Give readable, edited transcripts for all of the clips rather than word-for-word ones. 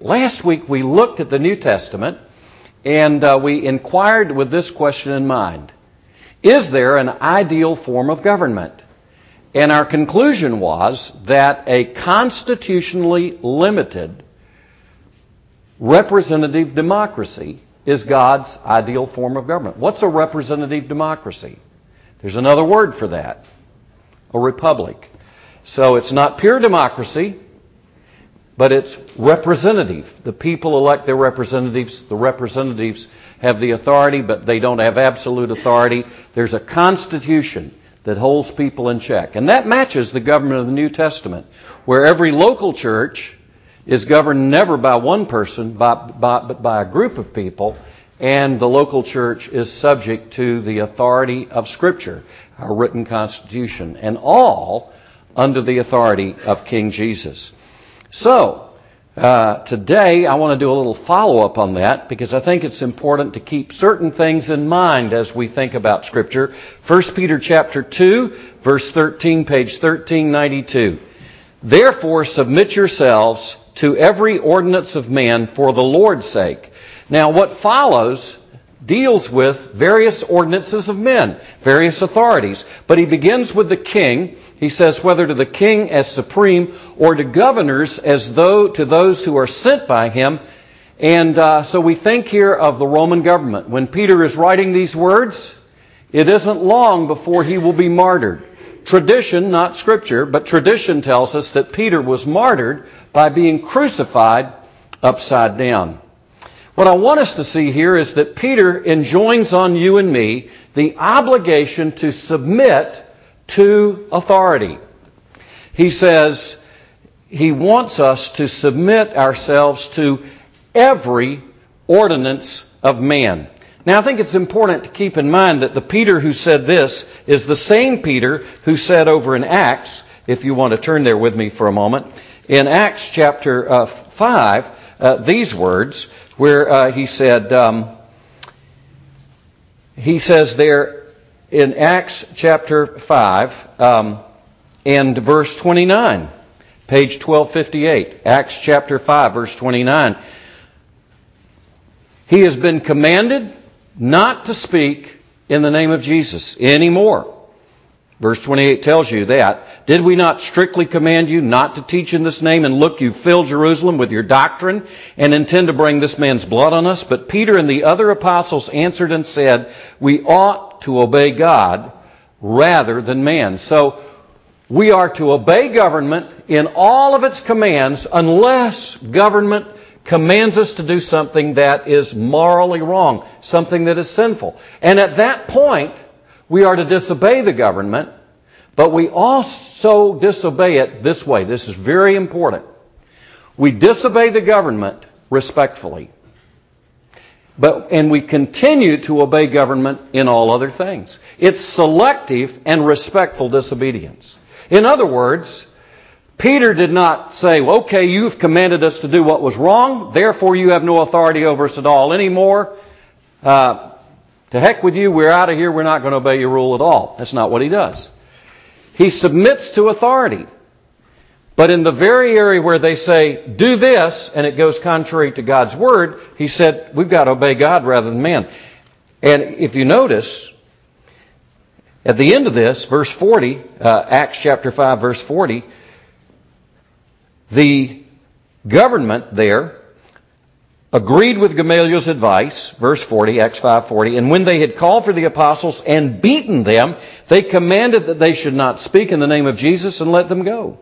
Last week we looked at the New Testament and we inquired with this question in mind. Is there an ideal form of government? And our conclusion was that a constitutionally limited representative democracy is God's ideal form of government. What's a representative democracy? There's another word for that, a republic. So it's not pure democracy, but it's representative. The people elect their representatives. The representatives have the authority, but they don't have absolute authority. There's a constitution that holds people in check. And that matches the government of the New Testament, where every local church is governed never by one person, but by a group of people, and the local church is subject to the authority of Scripture, our written constitution, and all under the authority of King Jesus. So, today I want to do a little follow-up on that because I think it's important to keep certain things in mind as we think about Scripture. 1 Peter chapter 2, verse 13, page 1392. Therefore submit yourselves to every ordinance of man for the Lord's sake. Now what follows deals with various ordinances of men, various authorities. But he begins with the king. He says whether to the king as supreme or to governors as though to those who are sent by him. And so we think here of the Roman government. When Peter is writing these words, it isn't long before he will be martyred. Tradition, not Scripture, but tradition tells us that Peter was martyred by being crucified upside down. What I want us to see here is that Peter enjoins on you and me the obligation to submit to authority. He says he wants us to submit ourselves to every ordinance of man. Now I think it's important to keep in mind that the Peter who said this is the same Peter who said over in Acts, if you want to turn there with me for a moment, in Acts chapter 5, these words, where he says there in Acts chapter 5 and verse 29, page 1258, Acts chapter 5, verse 29. He has been commanded not to speak in the name of Jesus anymore. Verse 28 tells you that. Did we not strictly command you not to teach in this name? And look, you fill Jerusalem with your doctrine and intend to bring this man's blood on us. But Peter and the other apostles answered and said, we ought to obey God rather than man. So we are to obey government in all of its commands unless government commands us to do something that is morally wrong, something that is sinful. And at that point, we are to disobey the government, but we also disobey it this way. This is very important. We disobey the government respectfully, and we continue to obey government in all other things. It's selective and respectful disobedience. In other words, Peter did not say, okay, you've commanded us to do what was wrong, therefore you have no authority over us at all anymore. To heck with you, we're out of here, we're not going to obey your rule at all. That's not what he does. He submits to authority. But in the very area where they say, do this, and it goes contrary to God's word, he said, we've got to obey God rather than man. And if you notice, at the end of this, verse 40, Acts chapter 5, verse 40, the government there agreed with Gamaliel's advice, verse 40, Acts 5:40, and when they had called for the apostles and beaten them, they commanded that they should not speak in the name of Jesus and let them go.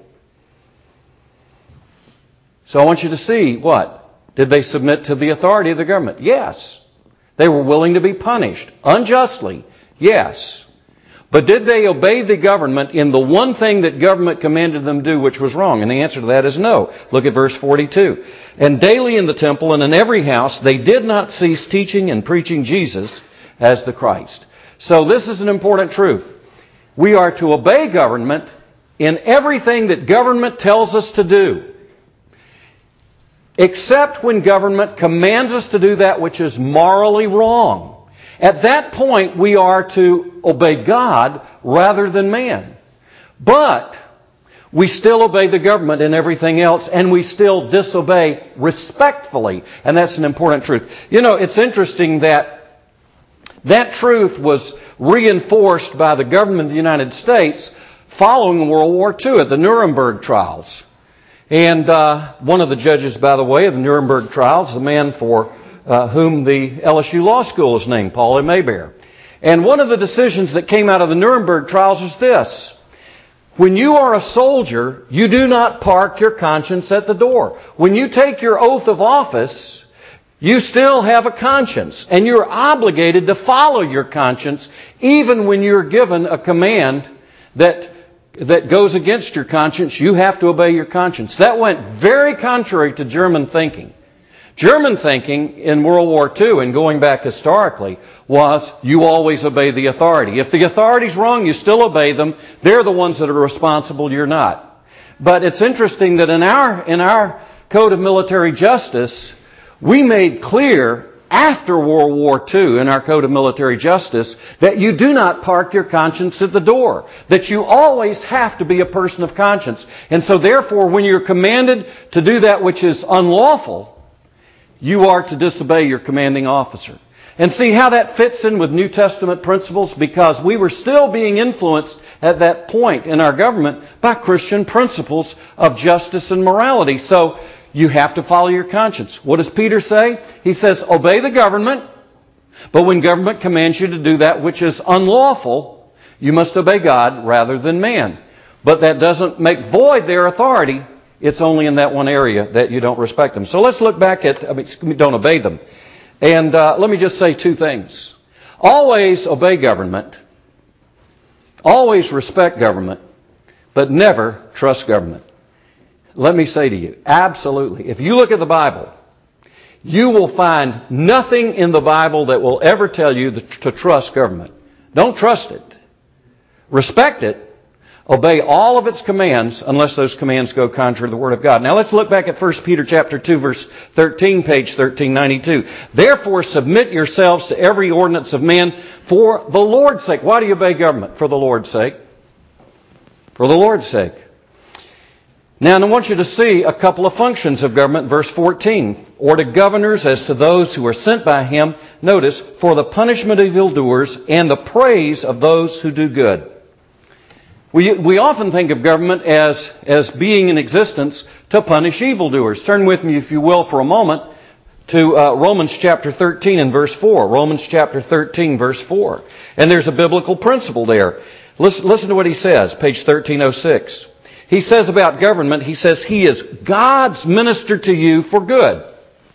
So I want you to see what? Did they submit to the authority of the government? Yes. They were willing to be punished unjustly. Yes. But did they obey the government in the one thing that government commanded them to do, which was wrong? And the answer to that is no. Look at verse 42. And daily in the temple and in every house, they did not cease teaching and preaching Jesus as the Christ. So this is an important truth. We are to obey government in everything that government tells us to do, except when government commands us to do that which is morally wrong. At that point, we are to obey God rather than man. But We still obey the government in everything else, and we still disobey respectfully. And that's an important truth. You know, it's interesting that that truth was reinforced by the government of the United States following World War II at the Nuremberg trials. And one of the judges, by the way, of the Nuremberg trials, the man for whom the LSU Law School is named, Paul M. Hebert. And one of the decisions that came out of the Nuremberg trials was this: when you are a soldier, you do not park your conscience at the door. When you take your oath of office, you still have a conscience, and you're obligated to follow your conscience even when you're given a command that goes against your conscience. You have to obey your conscience. That went very contrary to German thinking. German thinking in World War II, and going back historically, was you always obey the authority. If the authority's wrong, you still obey them. They're the ones that are responsible, you're not. But it's interesting that in our Code of Military Justice, we made clear after World War II in our Code of Military Justice that you do not park your conscience at the door, that you always have to be a person of conscience. And so therefore, when you're commanded to do that which is unlawful, you are to disobey your commanding officer. And see how that fits in with New Testament principles? Because we were still being influenced at that point in our government by Christian principles of justice and morality. So you have to follow your conscience. What does Peter say? He says, obey the government, but when government commands you to do that which is unlawful, you must obey God rather than man. But that doesn't make void their authority. It's only in that one area that you don't respect them. So let's look back at, don't obey them. And let me just say two things. Always obey government. Always respect government. But never trust government. Let me say to you, absolutely. If you look at the Bible, you will find nothing in the Bible that will ever tell you to trust government. Don't trust it. Respect it. Obey all of its commands unless those commands go contrary to the Word of God. Now let's look back at 1 Peter chapter 2, verse 13, page 1392. Therefore submit yourselves to every ordinance of man for the Lord's sake. Why do you obey government? For the Lord's sake. For the Lord's sake. Now I want you to see a couple of functions of government. Verse 14. Or to governors as to those who are sent by him. Notice, for the punishment of evildoers and the praise of those who do good. We often think of government as being in existence to punish evildoers. Turn with me, if you will, for a moment to Romans chapter 13 and verse 4. Romans chapter 13, verse 4. And there's a biblical principle there. Listen to what he says, page 1306. He says about government, he says, he is God's minister to you for good.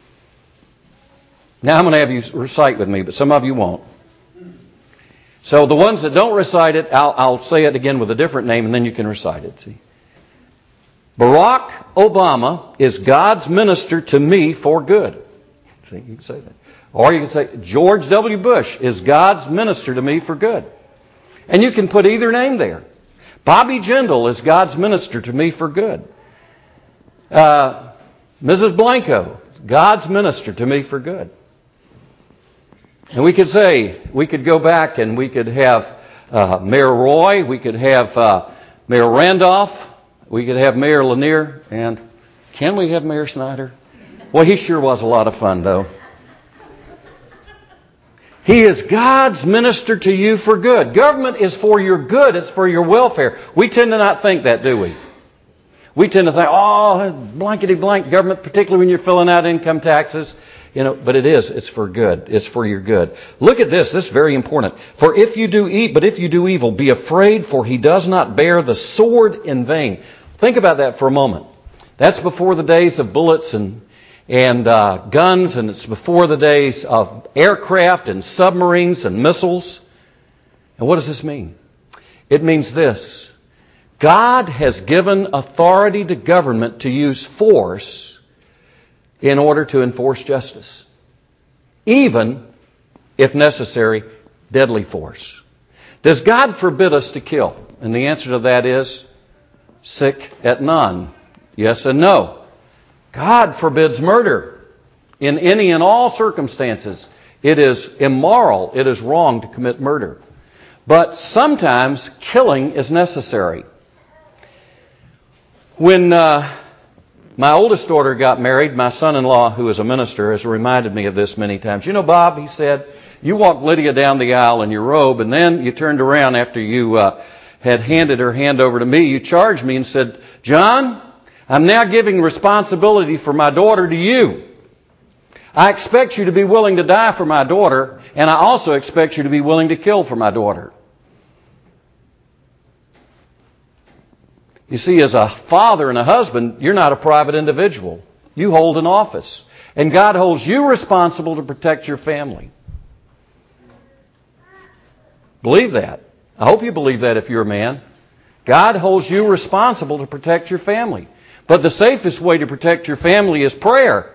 Now I'm going to have you recite with me, but some of you won't. So the ones that don't recite it, I'll say it again with a different name, and then you can recite it. See? Barack Obama is God's minister to me for good. See, you can say that. Or you can say, George W. Bush is God's minister to me for good. And you can put either name there. Bobby Jindal is God's minister to me for good. Mrs. Blanco, God's minister to me for good. And we could go back and we could have Mayor Roy, we could have Mayor Randolph, we could have Mayor Lanier, and can we have Mayor Snyder? Well, he sure was a lot of fun, though. He is God's minister to you for good. Government is for your good. It's for your welfare. We tend to not think that, do we? We tend to think, oh, blankety blank government, particularly when you're filling out income taxes. But it is. It's for good. It's for your good. Look at this. This is very important. If you do evil, be afraid, for he does not bear the sword in vain. Think about that for a moment. That's before the days of bullets and guns, and it's before the days of aircraft and submarines and missiles. And what does this mean? It means this. God has given authority to government to use force in order to enforce justice. Even, if necessary, deadly force. Does God forbid us to kill? And the answer to that is sic et non. Yes and no. God forbids murder in any and all circumstances. It is immoral, it is wrong to commit murder. But sometimes killing is necessary. When my oldest daughter got married, my son-in-law, who is a minister, has reminded me of this many times. You know, Bob, he said, you walked Lydia down the aisle in your robe, and then you turned around after you had handed her hand over to me. You charged me and said, John, I'm now giving responsibility for my daughter to you. I expect you to be willing to die for my daughter, and I also expect you to be willing to kill for my daughter. You see, as a father and a husband, you're not a private individual. You hold an office. And God holds you responsible to protect your family. Believe that. I hope you believe that if you're a man. God holds you responsible to protect your family. But the safest way to protect your family is prayer.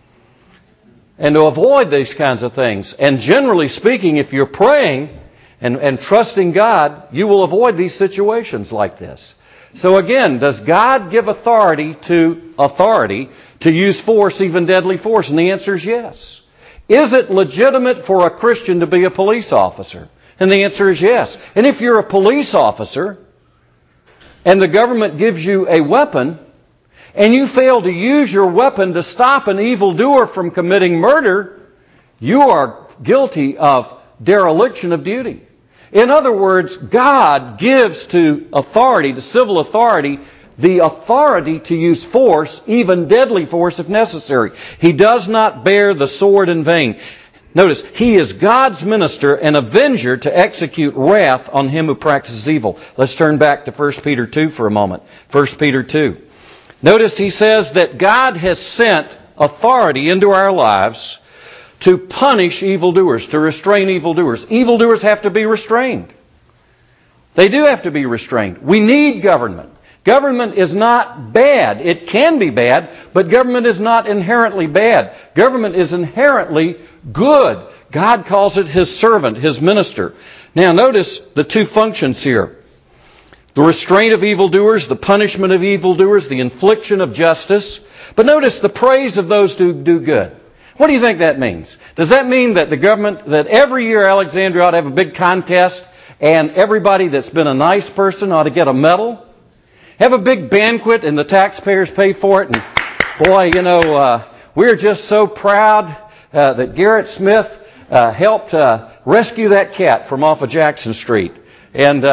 And to avoid these kinds of things. And generally speaking, if you're praying and trusting God, you will avoid these situations like this. So again, does God give authority to use force, even deadly force? And the answer is yes. Is it legitimate for a Christian to be a police officer? And the answer is yes. And if you're a police officer and the government gives you a weapon and you fail to use your weapon to stop an evildoer from committing murder, you are guilty of dereliction of duty. In other words, God gives to authority, to civil authority, the authority to use force, even deadly force if necessary. He does not bear the sword in vain. Notice, He is God's minister and avenger to execute wrath on him who practices evil. Let's turn back to 1 Peter 2 for a moment. 1 Peter 2. Notice he says that God has sent authority into our lives to punish evildoers, to restrain evildoers. Evildoers have to be restrained. They do have to be restrained. We need government. Government is not bad. It can be bad, but government is not inherently bad. Government is inherently good. God calls it His servant, His minister. Now notice the two functions here. The restraint of evildoers, the punishment of evildoers, the infliction of justice. But notice the praise of those who do good. What do you think that means? Does that mean that the government, that every year Alexandria ought to have a big contest and everybody that's been a nice person ought to get a medal? Have a big banquet and the taxpayers pay for it? And boy, we're just so proud that Garrett Smith helped rescue that cat from off of Jackson Street. And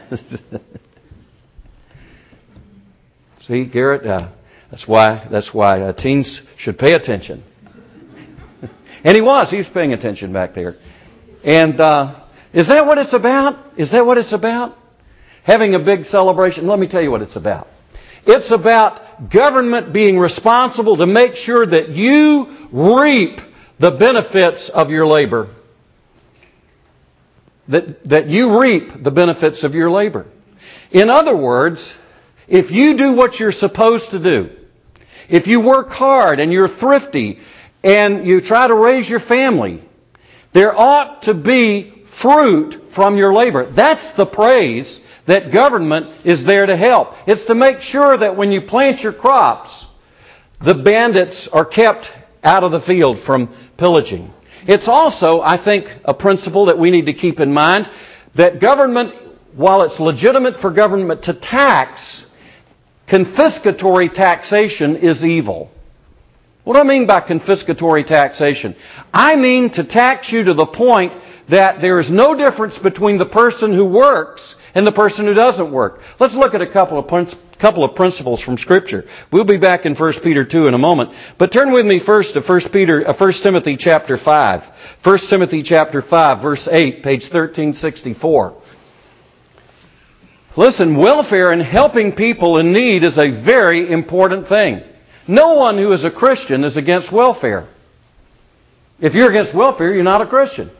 see, Garrett, that's why teens should pay attention. And he was paying attention back there. And is that what it's about? Is that what it's about? Having a big celebration? Let me tell you what it's about. It's about government being responsible to make sure that you reap the benefits of your labor. That you reap the benefits of your labor. In other words, if you do what you're supposed to do, if you work hard and you're thrifty and you try to raise your family, there ought to be fruit from your labor. That's the praise that government is there to help. It's to make sure that when you plant your crops, the bandits are kept out of the field from pillaging. It's also, I think, a principle that we need to keep in mind that government, while it's legitimate for government to tax, confiscatory taxation is evil. What do I mean by confiscatory taxation? I mean to tax you to the point that there is no difference between the person who works and the person who doesn't work. Let's look at a couple of principles from Scripture. We'll be back in 1 Peter 2 in a moment. But turn with me first to 1 Timothy chapter 5. 1 Timothy chapter 5, verse 8, page 1364. Listen, welfare and helping people in need is a very important thing. No one who is a Christian is against welfare. If you're against welfare, you're not a Christian.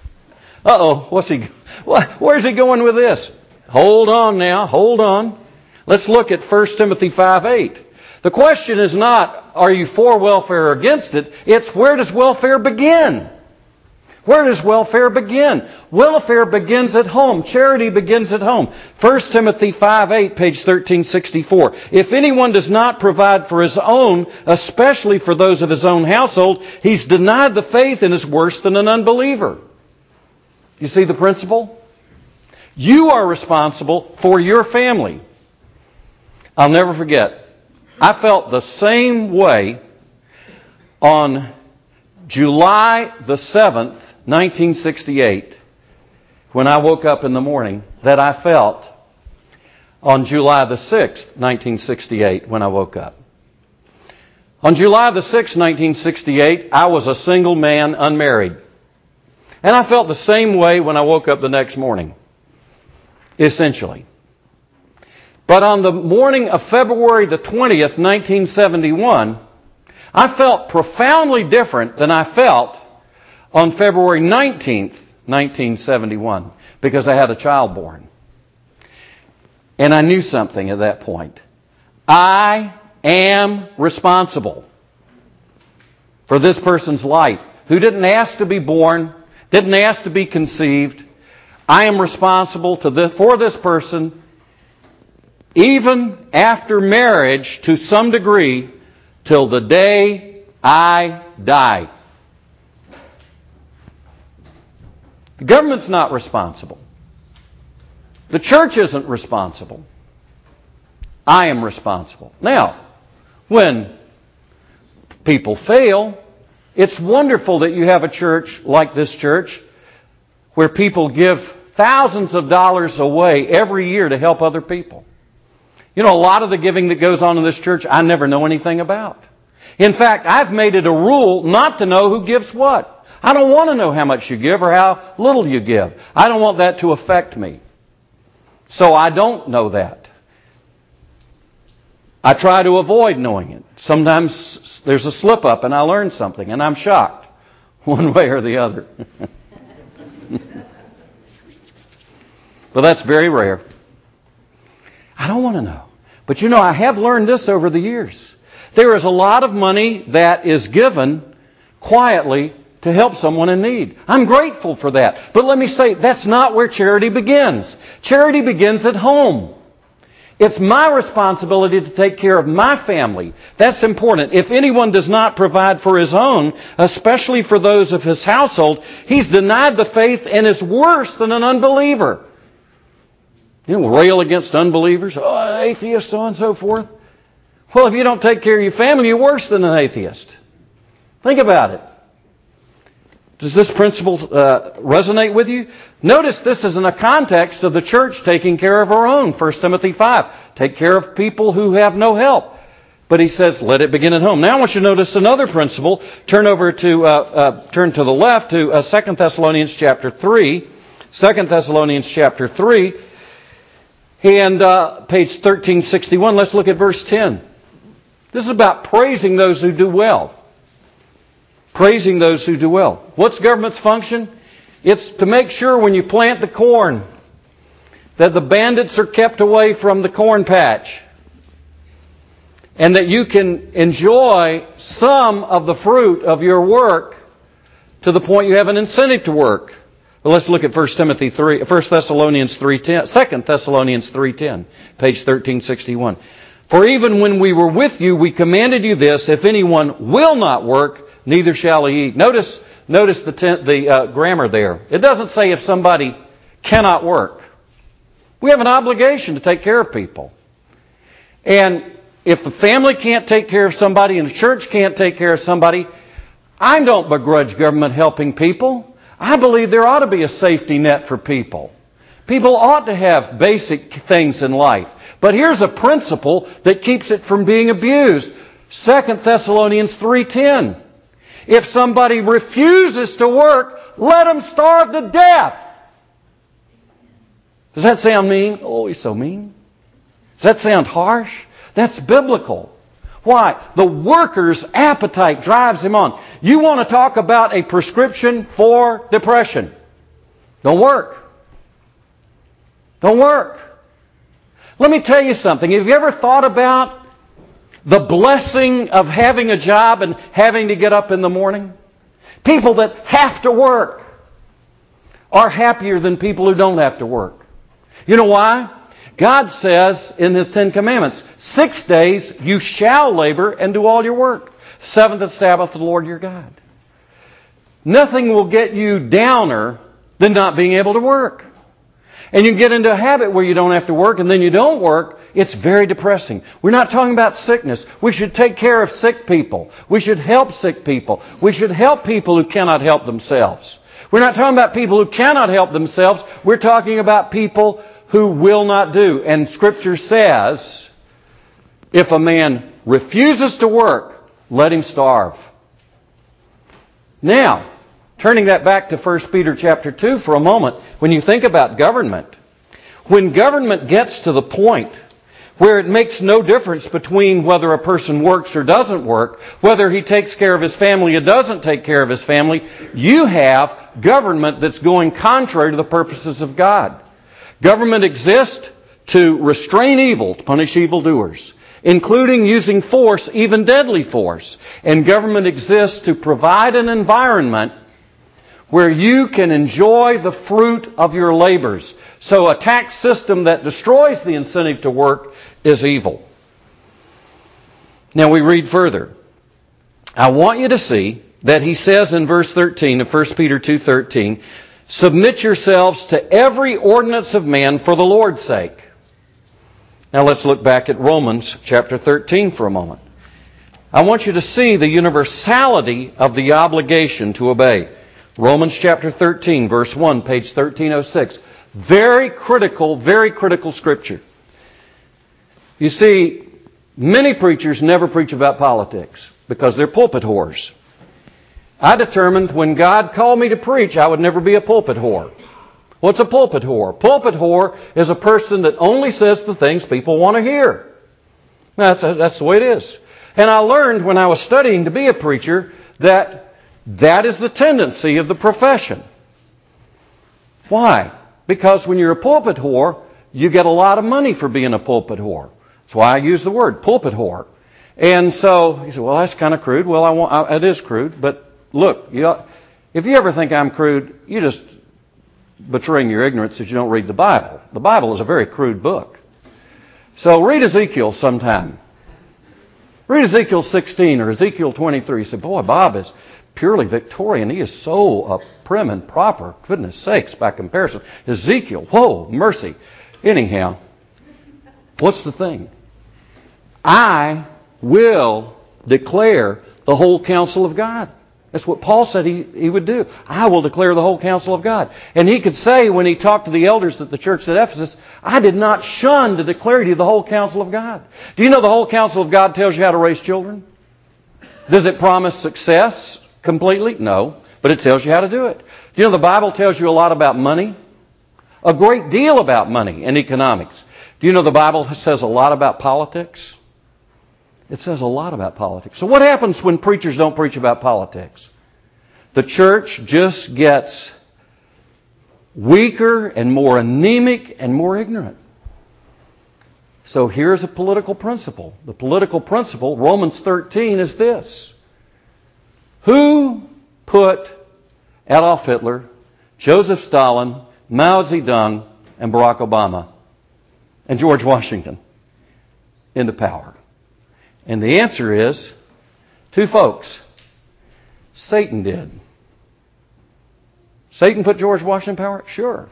Where's he going with this? Hold on now, hold on. Let's look at 1 Timothy 5:8. The question is not, are you for welfare or against it? It's, where does welfare begin? Where does welfare begin? Welfare begins at home. Charity begins at home. 1 Timothy 5:8, page 1364. If anyone does not provide for his own, especially for those of his own household, he's denied the faith and is worse than an unbeliever. You see the principle? You are responsible for your family. I'll never forget. I felt the same way on July the 7th, 1968, when I woke up in the morning, that I felt on July the 6th, 1968, when I woke up. On July the 6th, 1968, I was a single man, unmarried. And I felt the same way when I woke up the next morning, essentially. But on the morning of February the 20th, 1971, I felt profoundly different than I felt on February 19th, 1971, because I had a child born. And I knew something at that point. I am responsible for this person's life, who didn't ask to be born, didn't ask to be conceived. I am responsible for this person, even after marriage to some degree, till the day I die. The government's not responsible. The church isn't responsible. I am responsible. Now, when people fail, it's wonderful that you have a church like this church where people give thousands of dollars away every year to help other people. You know, a lot of the giving that goes on in this church, I never know anything about. In fact, I've made it a rule not to know who gives what. I don't want to know how much you give or how little you give. I don't want that to affect me. So I don't know that. I try to avoid knowing it. Sometimes there's a slip up and I learn something and I'm shocked one way or the other. But that's very rare. I don't want to know. But you know, I have learned this over the years. There is a lot of money that is given quietly to help someone in need. I'm grateful for that. But let me say, that's not where charity begins. Charity begins at home. It's my responsibility to take care of my family. That's important. If anyone does not provide for his own, especially for those of his household, he's denied the faith and is worse than an unbeliever. You know, rail against unbelievers, atheists, so on and so forth. Well, if you don't take care of your family, you're worse than an atheist. Think about it. Does this principle resonate with you? Notice this is in a context of the church taking care of her own. 1 Timothy 5. Take care of people who have no help. But he says, let it begin at home. Now I want you to notice another principle. Turn to the left to 2 Thessalonians chapter 3. 2 Thessalonians chapter 3. And page 1361, let's look at verse 10. This is about praising those who do well. Praising those who do well. What's government's function? It's to make sure when you plant the corn that the bandits are kept away from the corn patch and that you can enjoy some of the fruit of your work to the point you have an incentive to work. Well, let's look at 1 Thessalonians 3:10, 2 Thessalonians 3:10, page 1361. For even when we were with you, we commanded you this, if anyone will not work, neither shall he eat. Notice the grammar there. It doesn't say if somebody cannot work. We have an obligation to take care of people. And if the family can't take care of somebody and the church can't take care of somebody, I don't begrudge government helping people. I believe there ought to be a safety net for people. People ought to have basic things in life. But here's a principle that keeps it from being abused. 2 Thessalonians 3:10. If somebody refuses to work, let them starve to death. Does that sound mean? Oh, he's so mean. Does that sound harsh? That's biblical. Why? The worker's appetite drives him on. You want to talk about a prescription for depression. Don't work. Don't work. Let me tell you something. Have you ever thought about the blessing of having a job and having to get up in the morning? People that have to work are happier than people who don't have to work. You know why? God says in the Ten Commandments, 6 days you shall labor and do all your work. 7th is Sabbath of the Lord your God. Nothing will get you downer than not being able to work. And you get into a habit where you don't have to work and then you don't work it's very depressing. We're not talking about sickness. We should take care of sick people. We should help sick people. We should help people who cannot help themselves. We're not talking about people who cannot help themselves. We're talking about people who will not do. And Scripture says, if a man refuses to work, let him starve. Now, turning that back to 1 Peter chapter 2 for a moment, when you think about government, when government gets to the point where it makes no difference between whether a person works or doesn't work, whether he takes care of his family or doesn't take care of his family, you have government that's going contrary to the purposes of God. Government exists to restrain evil, to punish evildoers, including using force, even deadly force. And government exists to provide an environment where you can enjoy the fruit of your labors. So a tax system that destroys the incentive to work is evil. Now we read further. I want you to see that he says in verse 13 of 1 Peter 2:13, submit yourselves to every ordinance of man for the Lord's sake. Now let's look back at Romans chapter 13 for a moment. I want you to see the universality of the obligation to obey. Romans chapter 13, verse 1, page 1306. Very critical scripture. You see, many preachers never preach about politics because they're pulpit whores. I determined when God called me to preach, I would never be a pulpit whore. What's a pulpit whore? Pulpit whore is a person that only says the things people want to hear. That's the way it is. And I learned when I was studying to be a preacher that is the tendency of the profession. Why? Because when you're a pulpit whore, you get a lot of money for being a pulpit whore. That's why I use the word pulpit whore. And so you say, well, that's kind of crude. Well, it is crude. But look, if you ever think I'm crude, you're just betraying your ignorance that you don't read the Bible. The Bible is a very crude book. So read Ezekiel sometime. Read Ezekiel 16 or Ezekiel 23. You say, boy, Bob is purely Victorian. He is so prim and proper. Goodness sakes, by comparison. Ezekiel, whoa, mercy. Anyhow, what's the thing? I will declare the whole counsel of God. That's what Paul said he would do. I will declare the whole counsel of God. And he could say when he talked to the elders at the church at Ephesus, I did not shun to declare to you the whole counsel of God. Do you know the whole counsel of God tells you how to raise children? Does it promise success completely? No. But it tells you how to do it. Do you know the Bible tells you a lot about money? A great deal about money and economics. Do you know the Bible says a lot about politics? It says a lot about politics. So what happens when preachers don't preach about politics? The church just gets weaker and more anemic and more ignorant. So here's a political principle. The political principle, Romans 13, is this. Who put Adolf Hitler, Joseph Stalin, Mao Zedong, and Barack Obama, and George Washington into power? And the answer is two folks. Satan did. Satan put George Washington in power? Sure.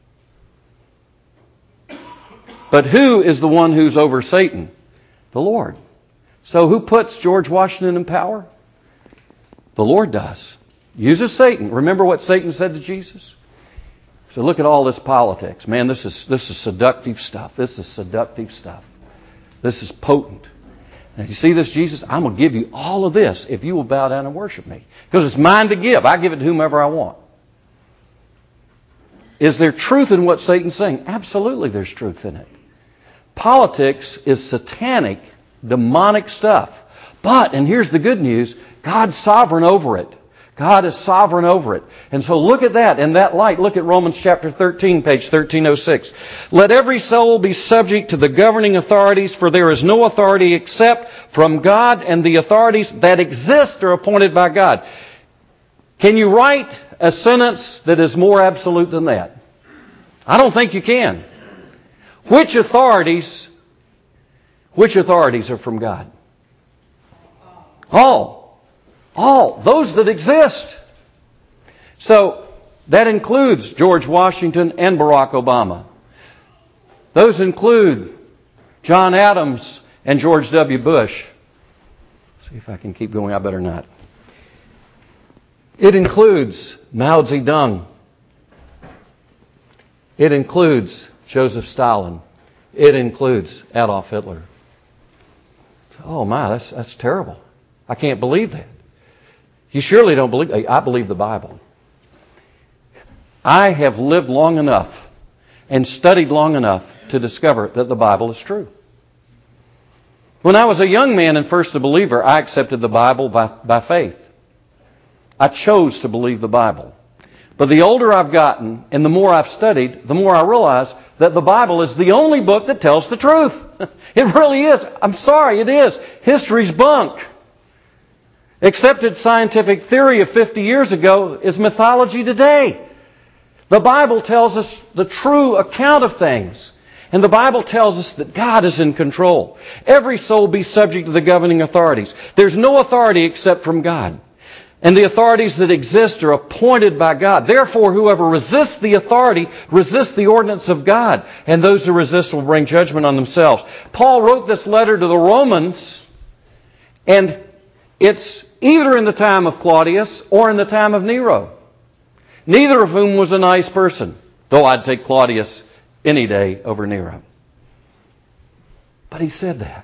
But who is the one who's over Satan? The Lord. So who puts George Washington in power? The Lord does. Uses Satan. Remember what Satan said to Jesus? So look at all this politics. Man, this is seductive stuff. This is seductive stuff. This is potent. And you see this, Jesus? I'm going to give you all of this if you will bow down and worship me. Because it's mine to give. I give it to whomever I want. Is there truth in what Satan's saying? Absolutely there's truth in it. Politics is satanic, demonic stuff. But, and here's the good news, God's sovereign over it. God is sovereign over it. And so look at that. In that light, look at Romans chapter 13, page 1306. Let every soul be subject to the governing authorities, for there is no authority except from God, and the authorities that exist are appointed by God. Can you write a sentence that is more absolute than that? I don't think you can. Which authorities are from God? All. Those that exist. So that includes George Washington and Barack Obama. Those include John Adams and George W. Bush. See if I can keep going. I better not. It includes Mao Zedong. It includes Joseph Stalin. It includes Adolf Hitler. Oh my, that's terrible. I can't believe that. You surely don't believe. I believe the Bible. I have lived long enough and studied long enough to discover that the Bible is true. When I was a young man and first a believer, I accepted the Bible by faith. I chose to believe the Bible. But the older I've gotten and the more I've studied, the more I realize that the Bible is the only book that tells the truth. It really is. I'm sorry, it is. History's bunk. Accepted scientific theory of 50 years ago is mythology today. The Bible tells us the true account of things. And the Bible tells us that God is in control. Every soul be subject to the governing authorities. There's no authority except from God. And the authorities that exist are appointed by God. Therefore, whoever resists the authority resists the ordinance of God. And those who resist will bring judgment on themselves. Paul wrote this letter to the Romans, and it's either in the time of Claudius or in the time of Nero. Neither of whom was a nice person, though I'd take Claudius any day over Nero. But he said that.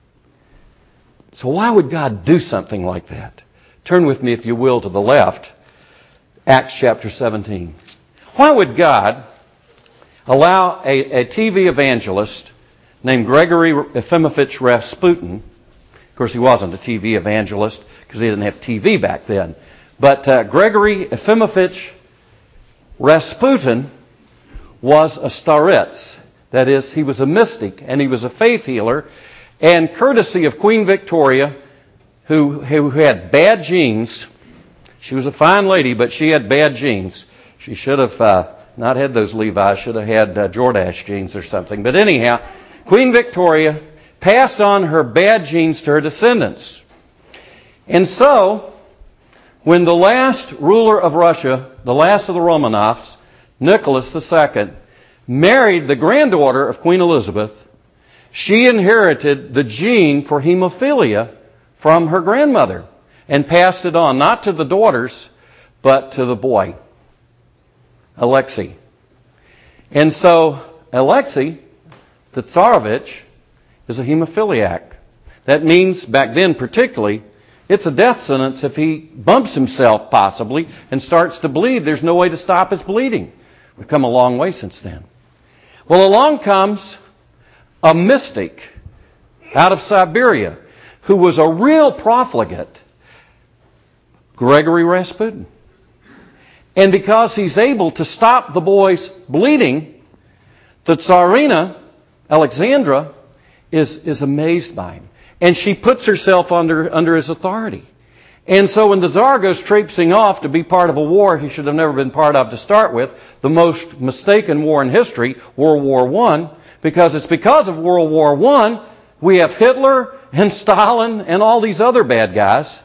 So why would God do something like that? Turn with me, if you will, to the left. Acts chapter 17. Why would God allow a TV evangelist named Gregory Efimovich Rasputin? Of course, he wasn't a TV evangelist because he didn't have TV back then. But Gregory Efimovich Rasputin was a starets. That is, he was a mystic and he was a faith healer. And courtesy of Queen Victoria, who had bad genes. She was a fine lady, but she had bad genes. She should have not had those Levi's, should have had Jordache genes or something. But anyhow, Queen Victoria passed on her bad genes to her descendants. And so, when the last ruler of Russia, the last of the Romanovs, Nicholas II, married the granddaughter of Queen Elizabeth, she inherited the gene for hemophilia from her grandmother and passed it on, not to the daughters, but to the boy, Alexei. And so Alexei, the Tsarevich, is a hemophiliac. That means, back then particularly, it's a death sentence if he bumps himself possibly and starts to bleed. There's no way to stop his bleeding. We've come a long way since then. Well, along comes a mystic out of Siberia who was a real profligate, Gregory Rasputin. And because he's able to stop the boy's bleeding, the Tsarina, Alexandra, is amazed by him. And she puts herself under his authority. And so when the Tsar goes traipsing off to be part of a war he should have never been part of to start with, the most mistaken war in history, World War I, because it's because of World War I we have Hitler and Stalin and all these other bad guys.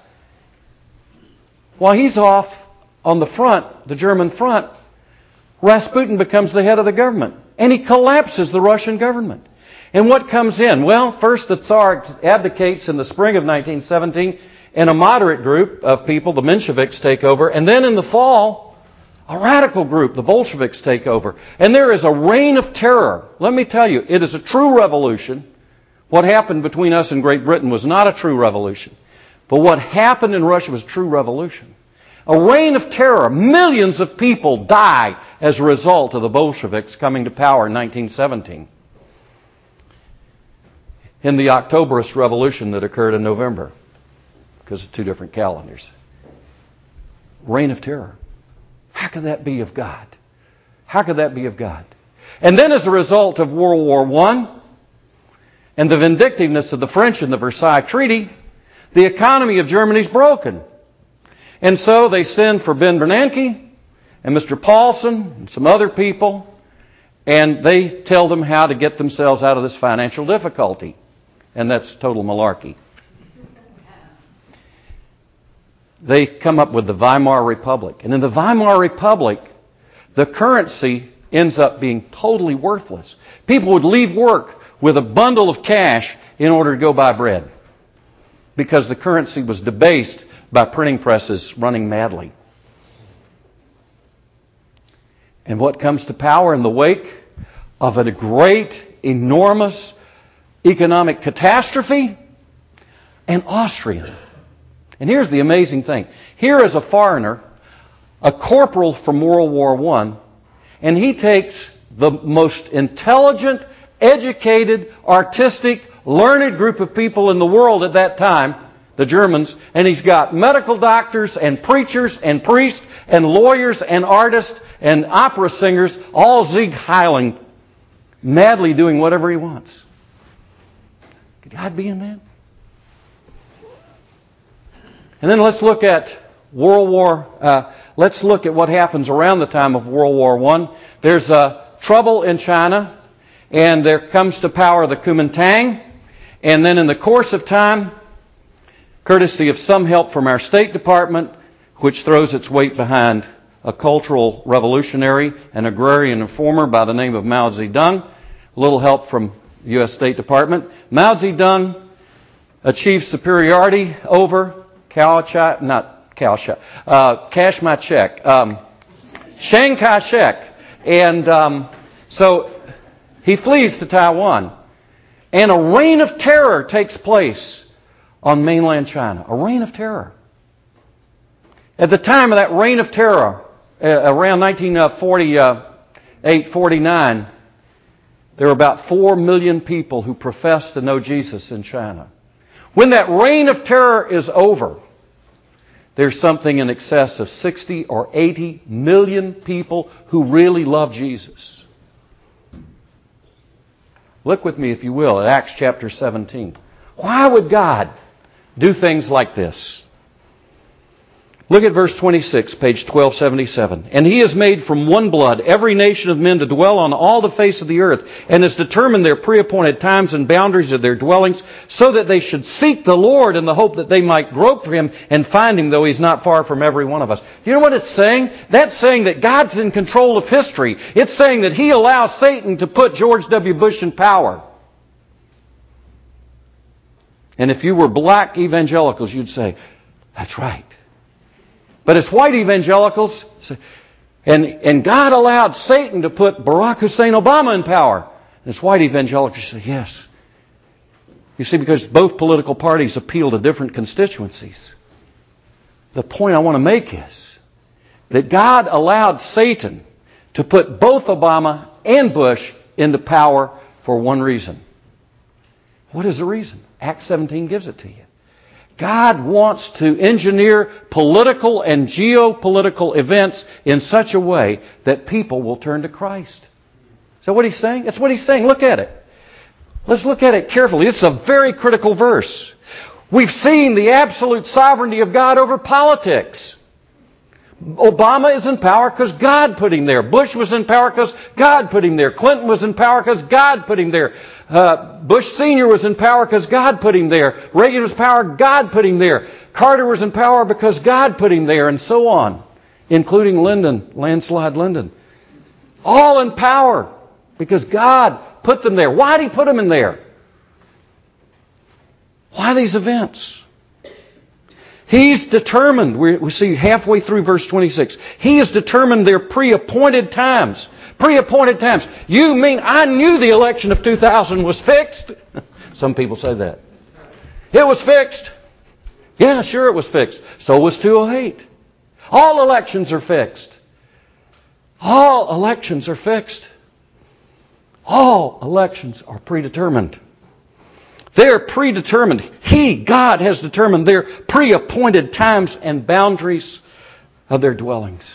While he's off on the front, the German front, Rasputin becomes the head of the government. And he collapses the Russian government. And what comes in? Well, first the Tsar abdicates in the spring of 1917, and a moderate group of people, the Mensheviks, take over. And then in the fall, a radical group, the Bolsheviks, take over. And there is a reign of terror. Let me tell you, it is a true revolution. What happened between us and Great Britain was not a true revolution. But what happened in Russia was a true revolution. A reign of terror. Millions of people die as a result of the Bolsheviks coming to power in 1917. In the Octoberist revolution that occurred in November, because of two different calendars. Reign of terror. How could that be of God? How could that be of God? And then as a result of World War I and the vindictiveness of the French in the Versailles Treaty, the economy of Germany is broken. And so they send for Ben Bernanke and Mr. Paulson and some other people, and they tell them how to get themselves out of this financial difficulty. And that's total malarkey. They come up with the Weimar Republic. And in the Weimar Republic, the currency ends up being totally worthless. People would leave work with a bundle of cash in order to go buy bread, because the currency was debased by printing presses running madly. And what comes to power in the wake of a great, enormous economic catastrophe? An Austrian. And here's the amazing thing. Here is a foreigner, a corporal from World War I, and he takes the most intelligent, educated, artistic, learned group of people in the world at that time, the Germans, and he's got medical doctors and preachers and priests and lawyers and artists and opera singers all Sieg Heiling, madly doing whatever he wants. Could God be in that? And then let's look at let's look at what happens around the time of World War I. There's trouble in China, and there comes to power the Kuomintang, and then in the course of time, courtesy of some help from our State Department, which throws its weight behind a cultural revolutionary, an agrarian reformer by the name of Mao Zedong, a little help from the U.S. State Department, Mao Zedong achieved superiority over Chiang Kai-shek. And so he flees to Taiwan. And a reign of terror takes place on mainland China. A reign of terror. At the time of that reign of terror, around 1948-49, there were about 4 million people who professed to know Jesus in China. When that reign of terror is over, there's something in excess of 60 or 80 million people who really love Jesus. Look with me, if you will, at Acts chapter 17. Why would God do things like this? Look at verse 26, page 1277. And he has made from one blood every nation of men to dwell on all the face of the earth, and has determined their preappointed times and boundaries of their dwellings, so that they should seek the Lord in the hope that they might grope for him and find him, though he's not far from every one of us. Do you know what it's saying? That's saying that God's in control of history. It's saying that he allows Satan to put George W. Bush in power. And if you were black evangelicals, you'd say, that's right. But as white evangelicals, and God allowed Satan to put Barack Hussein Obama in power. And as white evangelicals say, yes. You see, because both political parties appeal to different constituencies. The point I want to make is that God allowed Satan to put both Obama and Bush into power for one reason. What is the reason? Acts 17 gives it to you. God wants to engineer political and geopolitical events in such a way that people will turn to Christ. Is that what he's saying? That's what he's saying. Look at it. Let's look at it carefully. It's a very critical verse. We've seen the absolute sovereignty of God over politics. Obama is in power because God put him there. Bush was in power because God put him there. Clinton was in power because God put him there. Bush Sr. was in power because God put him there. Reagan was in power, God put him there. Carter was in power because God put him there, and so on, including Lyndon, landslide Lyndon. All in power because God put them there. Why did he put them in there? Why these events? He's determined, we see halfway through verse 26, he has determined their pre-appointed times. Pre-appointed times. You mean I knew the election of 2000 was fixed? Some people say that. It was fixed. Yeah, sure it was fixed. So was 208. All elections are fixed. All elections are fixed. All elections are predetermined. They're predetermined. God has determined their pre-appointed times and boundaries of their dwellings.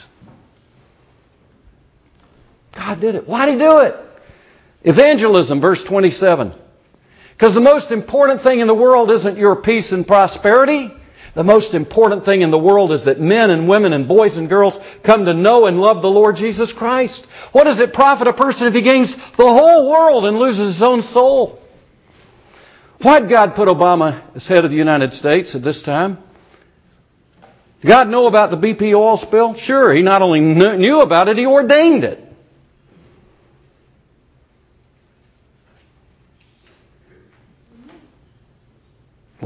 God did it. Why did he do it? Evangelism, verse 27. Because the most important thing in the world isn't your peace and prosperity. The most important thing in the world is that men and women and boys and girls come to know and love the Lord Jesus Christ. What does it profit a person if he gains the whole world and loses his own soul? Why did God put Obama as head of the United States at this time? Did God know about the BP oil spill? Sure, he not only knew about it, he ordained it.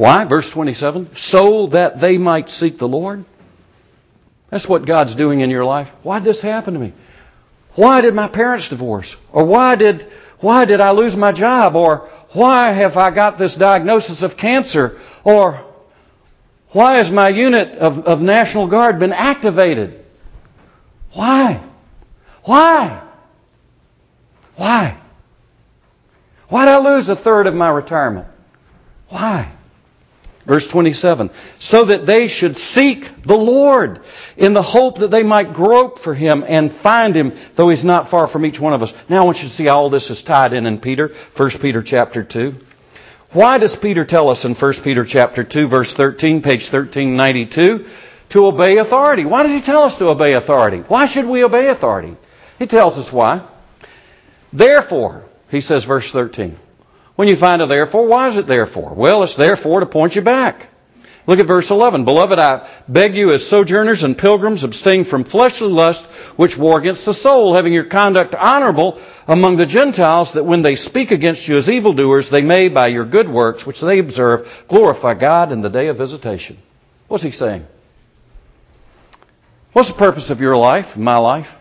Why? Verse 27, so that they might seek the Lord. That's what God's doing in your life. Why did this happen to me? Why did my parents divorce? Or why did I lose my job? Or why have I got this diagnosis of cancer? Or why has my unit of National Guard been activated? Why? Why? Why? Why did I lose a third of my retirement? Why? Verse 27, so that they should seek the Lord in the hope that they might grope for Him and find Him, though He's not far from each one of us. Now I want you to see how all this is tied in Peter, 1 Peter chapter 2. Why does Peter tell us in 1 Peter chapter 2, verse 13, page 1392, to obey authority? Why does he tell us to obey authority? Why should we obey authority? He tells us why. Therefore, he says, verse 13. When you find a therefore, why is it therefore? Well, it's therefore to point you back. Look at verse 11. Beloved, I beg you as sojourners and pilgrims, abstain from fleshly lust, which war against the soul, having your conduct honorable among the Gentiles, that when they speak against you as evildoers, they may, by your good works, which they observe, glorify God in the day of visitation. What's he saying? What's the purpose of your life, my life?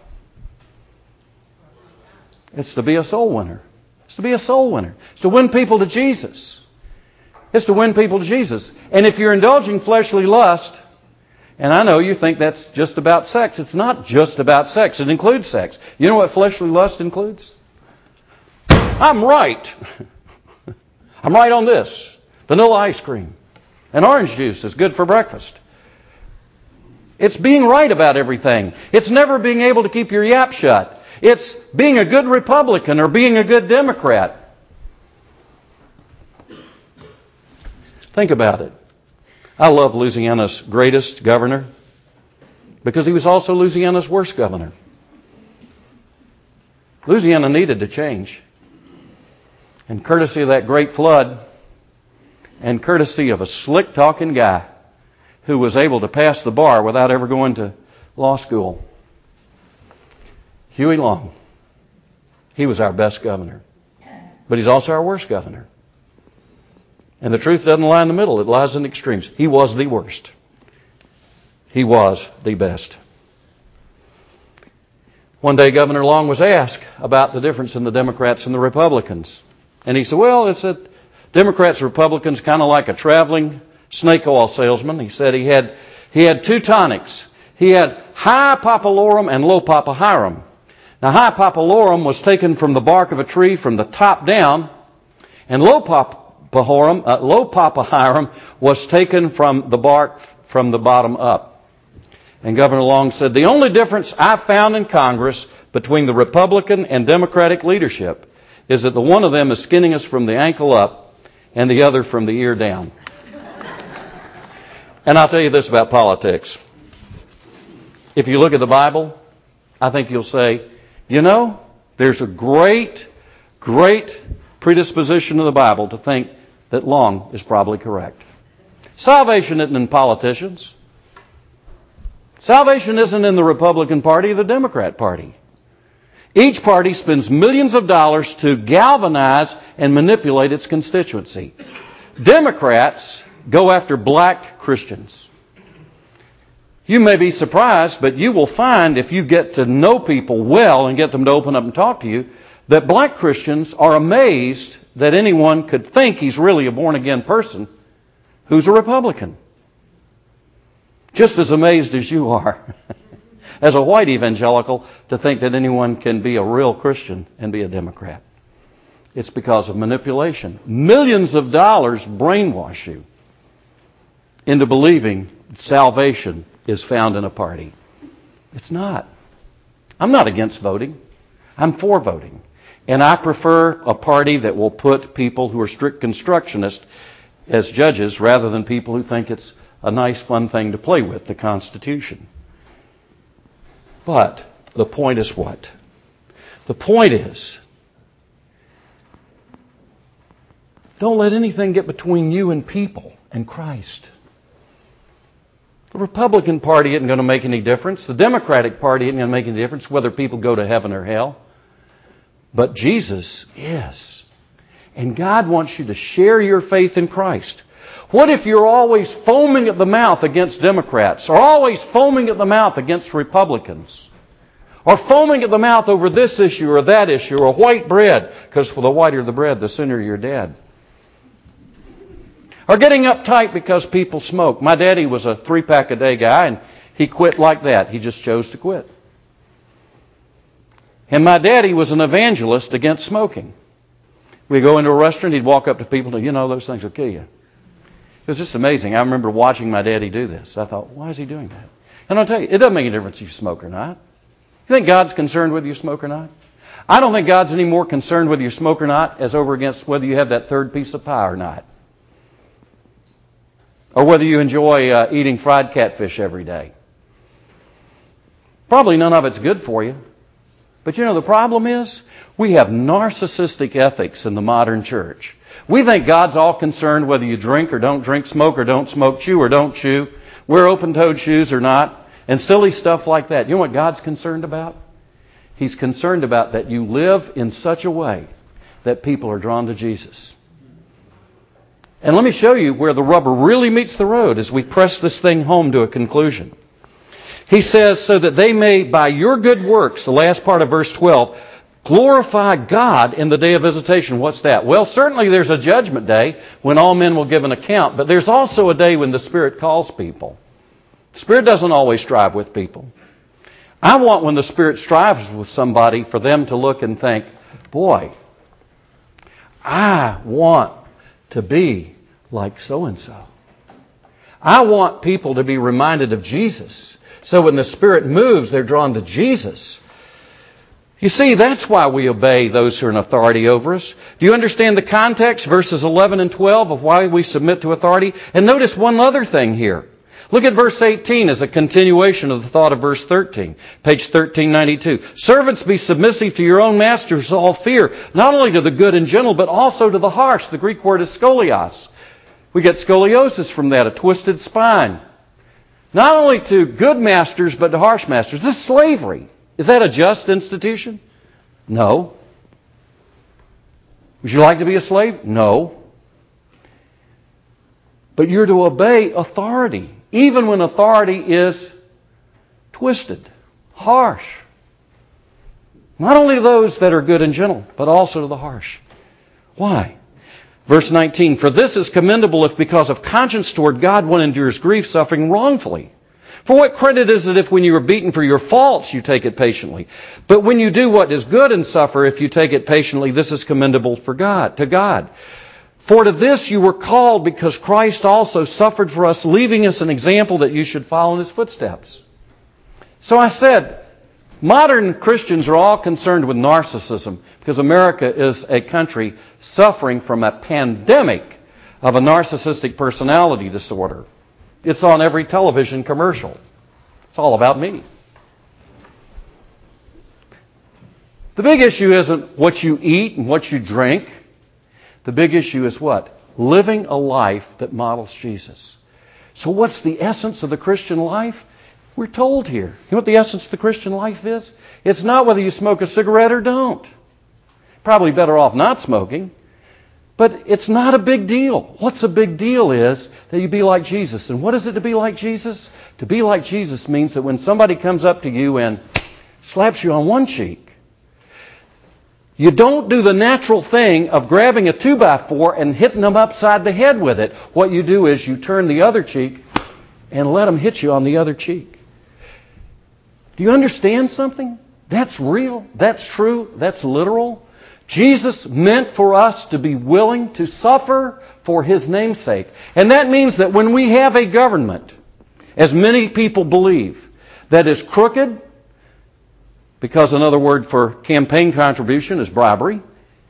It's to be a soul winner. It's to be a soul winner. It's to win people to Jesus. It's to win people to Jesus. And if you're indulging fleshly lust, and I know you think that's just about sex. It's not just about sex. It includes sex. You know what fleshly lust includes? I'm right. I'm right on this. Vanilla ice cream and orange juice is good for breakfast. It's being right about everything. It's never being able to keep your yap shut. It's being a good Republican or being a good Democrat. Think about it. I love Louisiana's greatest governor because he was also Louisiana's worst governor. Louisiana needed to change. And courtesy of that great flood and courtesy of a slick-talking guy who was able to pass the bar without ever going to law school, Huey Long. He was our best governor. But he's also our worst governor. And the truth doesn't lie in the middle. It lies in the extremes. He was the worst. He was the best. One day Governor Long was asked about the difference in the Democrats and the Republicans. And he said, well, it's that Democrats and Republicans kind of like a traveling snake oil salesman. He said he had two tonics. He had high papillorum and low papahyrum. Now, high papillorum was taken from the bark of a tree from the top down, and low papahyrum was taken from the bark from the bottom up. And Governor Long said, the only difference I've found in Congress between the Republican and Democratic leadership is that the one of them is skinning us from the ankle up and the other from the ear down. And I'll tell you this about politics. If you look at the Bible, I think you'll say, you know, there's a great predisposition in the Bible to think that Long is probably correct. Salvation isn't in politicians. Salvation isn't in the Republican Party or the Democrat Party. Each party spends millions of dollars to galvanize and manipulate its constituency. Democrats go after black Christians. You may be surprised, but you will find if you get to know people well and get them to open up and talk to you, that black Christians are amazed that anyone could think he's really a born-again person who's a Republican. Just as amazed as you are, as a white evangelical, to think that anyone can be a real Christian and be a Democrat. It's because of manipulation. Millions of dollars brainwash you into believing salvation is found in a party. It's not. I'm not against voting. I'm for voting. And I prefer a party that will put people who are strict constructionists as judges rather than people who think it's a nice, fun thing to play with, the Constitution. But the point is what? The point is, don't let anything get between you and people and Christ. The Republican Party isn't going to make any difference. The Democratic Party isn't going to make any difference whether people go to heaven or hell. But Jesus is. And God wants you to share your faith in Christ. What if you're always foaming at the mouth against Democrats, or always foaming at the mouth against Republicans, or foaming at the mouth over this issue or that issue, or white bread, because the whiter the bread, the sooner you're dead. Or getting uptight because people smoke. My daddy was a 3-pack-a-day guy, and he quit like that. He just chose to quit. And my daddy was an evangelist against smoking. We'd go into a restaurant, he'd walk up to people and, those things will kill you. It was just amazing. I remember watching my daddy do this. I thought, why is he doing that? And I'll tell you, it doesn't make any difference if you smoke or not. You think God's concerned whether you smoke or not? I don't think God's any more concerned whether you smoke or not as over against whether you have that third piece of pie or not. Or whether you enjoy eating fried catfish every day. Probably none of it's good for you. But the problem is, we have narcissistic ethics in the modern church. We think God's all concerned whether you drink or don't drink, smoke or don't smoke, chew or don't chew, wear open-toed shoes or not, and silly stuff like that. You know what God's concerned about? He's concerned about that you live in such a way that people are drawn to Jesus. And let me show you where the rubber really meets the road as we press this thing home to a conclusion. He says, so that they may, by your good works, the last part of verse 12, glorify God in the day of visitation. What's that? Well, certainly there's a judgment day when all men will give an account, but there's also a day when the Spirit calls people. The Spirit doesn't always strive with people. I want when the Spirit strives with somebody for them to look and think, boy, I want to be like so-and-so. I want people to be reminded of Jesus. So when the Spirit moves, they're drawn to Jesus. You see, that's why we obey those who are in authority over us. Do you understand the context, verses 11 and 12, of why we submit to authority? And notice one other thing here. Look at verse 18 as a continuation of the thought of verse 13. Page 1392. Servants, be submissive to your own masters with all fear, not only to the good and gentle, but also to the harsh. The Greek word is scolios. We get scoliosis from that, a twisted spine. Not only to good masters, but to harsh masters. This is slavery. Is that a just institution? No. Would you like to be a slave? No. But you're to obey authority, even when authority is twisted, harsh. Not only to those that are good and gentle, but also to the harsh. Why? Verse 19, for this is commendable if because of conscience toward God one endures grief, suffering wrongfully. For what credit is it if when you are beaten for your faults you take it patiently? But when you do what is good and suffer, if you take it patiently, this is commendable to God. For to this you were called, because Christ also suffered for us, leaving us an example that you should follow in His footsteps. So I said, modern Christians are all concerned with narcissism because America is a country suffering from a pandemic of a narcissistic personality disorder. It's on every television commercial. It's all about me. The big issue isn't what you eat and what you drink. The big issue is what? Living a life that models Jesus. So what's the essence of the Christian life? We're told here. You know what the essence of the Christian life is? It's not whether you smoke a cigarette or don't. Probably better off not smoking. But it's not a big deal. What's a big deal is that you be like Jesus. And what is it to be like Jesus? To be like Jesus means that when somebody comes up to you and slaps you on one cheek, you don't do the natural thing of grabbing a 2x4 and hitting them upside the head with it. What you do is you turn the other cheek and let them hit you on the other cheek. Do you understand something? That's real. That's true. That's literal. Jesus meant for us to be willing to suffer for His name's sake. And that means that when we have a government, as many people believe, that is crooked, because another word for campaign contribution is bribery,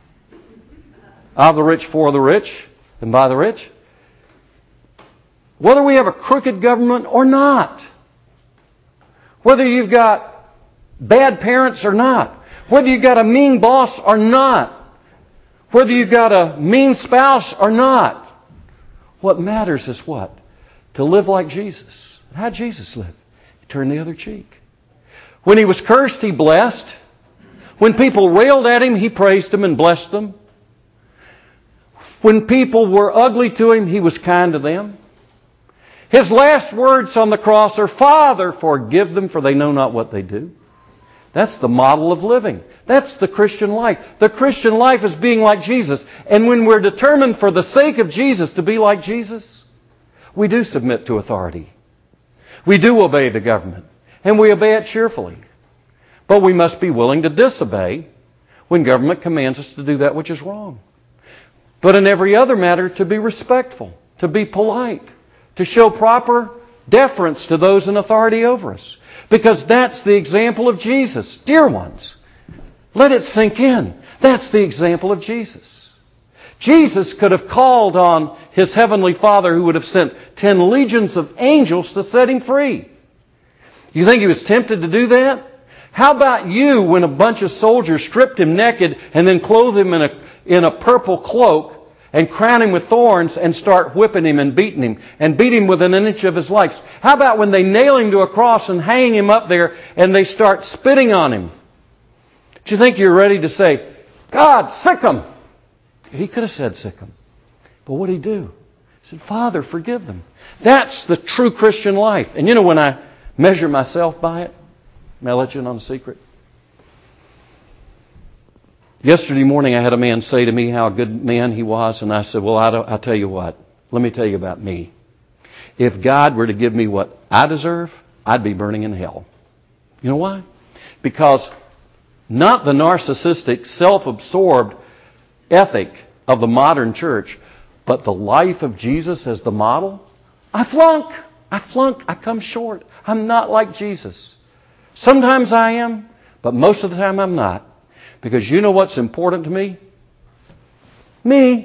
of the rich, for the rich, and by the rich, whether we have a crooked government or not, whether you've got bad parents or not, whether you've got a mean boss or not, whether you've got a mean spouse or not, what matters is what? To live like Jesus. How'd Jesus live? He turned the other cheek. When He was cursed, He blessed. When people railed at Him, He praised them and blessed them. When people were ugly to Him, He was kind to them. His last words on the cross are, Father, forgive them, for they know not what they do. That's the model of living. That's the Christian life. The Christian life is being like Jesus. And when we're determined for the sake of Jesus to be like Jesus, we do submit to authority. We do obey the government. And we obey it cheerfully. But we must be willing to disobey when government commands us to do that which is wrong. But in every other matter, to be respectful, to be polite, to show proper deference to those in authority over us. Because that's the example of Jesus. Dear ones, let it sink in. That's the example of Jesus. Jesus could have called on His Heavenly Father, who would have sent 10 legions of angels to set Him free. You think He was tempted to do that? How about you when a bunch of soldiers stripped Him naked and then clothed Him in a purple cloak and crown Him with thorns and start whipping Him and beat Him within an inch of His life? How about when they nail Him to a cross and hang Him up there and they start spitting on Him? Do you think you're ready to say, God, sick 'em? He could have said sick 'em. But what did He do? He said, Father, forgive them. That's the true Christian life. And you know, when I measure myself by it, may I let you in on a secret? Yesterday morning I had a man say to me how a good man he was, and I said, well, I'll tell you what. Let me tell you about me. If God were to give me what I deserve, I'd be burning in hell. You know why? Because not the narcissistic, self-absorbed ethic of the modern church, but the life of Jesus as the model. I flunk. I come short. I'm not like Jesus. Sometimes I am, but most of the time I'm not. Because you know what's important to me? Me.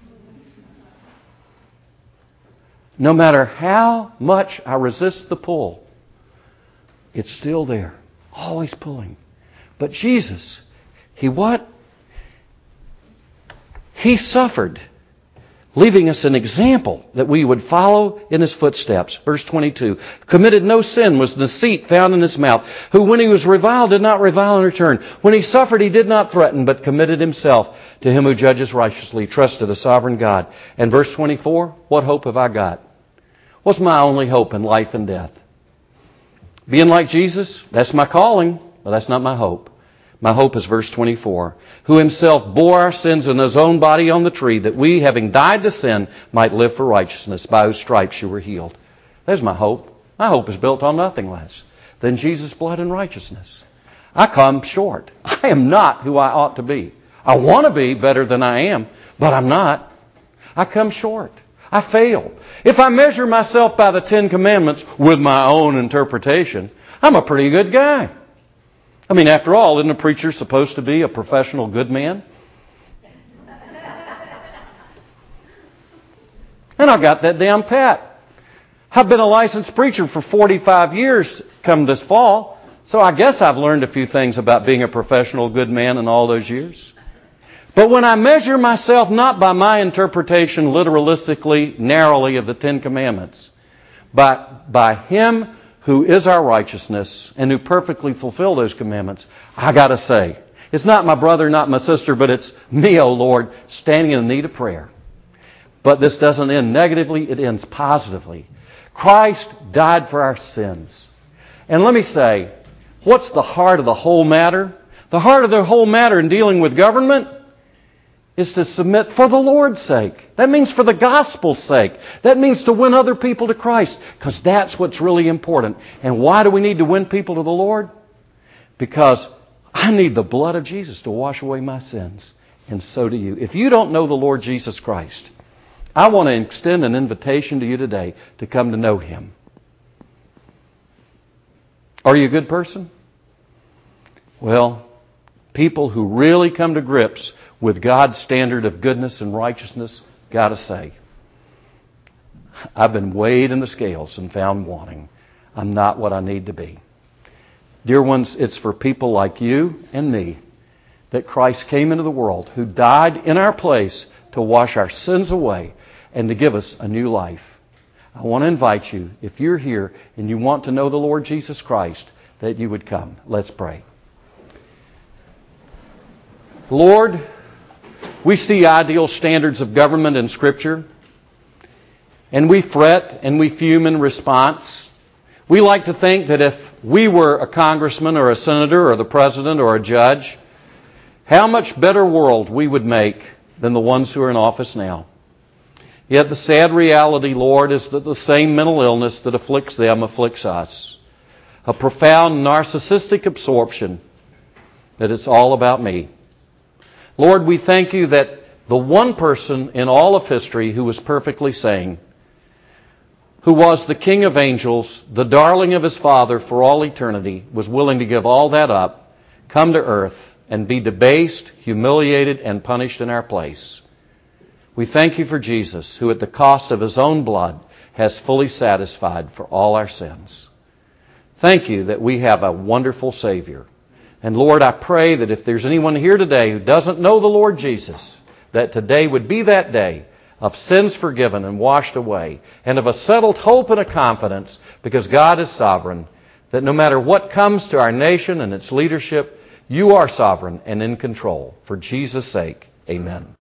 No matter how much I resist the pull, it's still there. Always pulling. But Jesus, He what? He suffered, leaving us an example that we would follow in His footsteps. Verse 22, committed no sin, was deceit found in His mouth, who when He was reviled did not revile in return. When He suffered, He did not threaten, but committed Himself to Him who judges righteously, trusted the sovereign God. And verse 24, what hope have I got? What's my only hope in life and death? Being like Jesus, that's my calling, but that's not my hope. My hope is verse 24, who Himself bore our sins in His own body on the tree, that we, having died to sin, might live for righteousness, by whose stripes you were healed. There's my hope. My hope is built on nothing less than Jesus' blood and righteousness. I come short. I am not who I ought to be. I want to be better than I am, but I'm not. I come short. I fail. If I measure myself by the 10 Commandments with my own interpretation, I'm a pretty good guy. I mean, after all, isn't a preacher supposed to be a professional good man? And I've got that down pat. I've been a licensed preacher for 45 years come this fall, so I guess I've learned a few things about being a professional good man in all those years. But when I measure myself not by my interpretation literalistically, narrowly of the 10 Commandments, but by Him who is our righteousness and who perfectly fulfilled those commandments, I got to say, it's not my brother, not my sister, but it's me, O Lord, standing in need of prayer. But this doesn't end negatively, it ends positively. Christ died for our sins. And let me say, what's the heart of the whole matter? The heart of the whole matter in dealing with government is to submit for the Lord's sake. That means for the gospel's sake. That means to win other people to Christ, because that's what's really important. And why do we need to win people to the Lord? Because I need the blood of Jesus to wash away my sins, and so do you. If you don't know the Lord Jesus Christ, I want to extend an invitation to you today to come to know Him. Are you a good person? Well, people who really come to grips with God's standard of goodness and righteousness, got to say, I've been weighed in the scales and found wanting. I'm not what I need to be. Dear ones, it's for people like you and me that Christ came into the world, who died in our place to wash our sins away and to give us a new life. I want to invite you, if you're here and you want to know the Lord Jesus Christ, that you would come. Let's pray. Lord, We see ideal standards of government in Scripture, and we fret and we fume in response. We like to think that if we were a congressman or a senator or the president or a judge, how much better world we would make than the ones who are in office now. Yet the sad reality, Lord, is that the same mental illness that afflicts them afflicts us. A profound narcissistic absorption that it's all about me. Lord, we thank you that the one person in all of history who was perfectly sane, who was the King of angels, the darling of his Father for all eternity, was willing to give all that up, come to earth, and be debased, humiliated, and punished in our place. We thank you for Jesus, who at the cost of his own blood has fully satisfied for all our sins. Thank you that we have a wonderful Savior. And Lord, I pray that if there's anyone here today who doesn't know the Lord Jesus, that today would be that day of sins forgiven and washed away, and of a settled hope and a confidence, because God is sovereign, that no matter what comes to our nation and its leadership, you are sovereign and in control. For Jesus' sake, amen.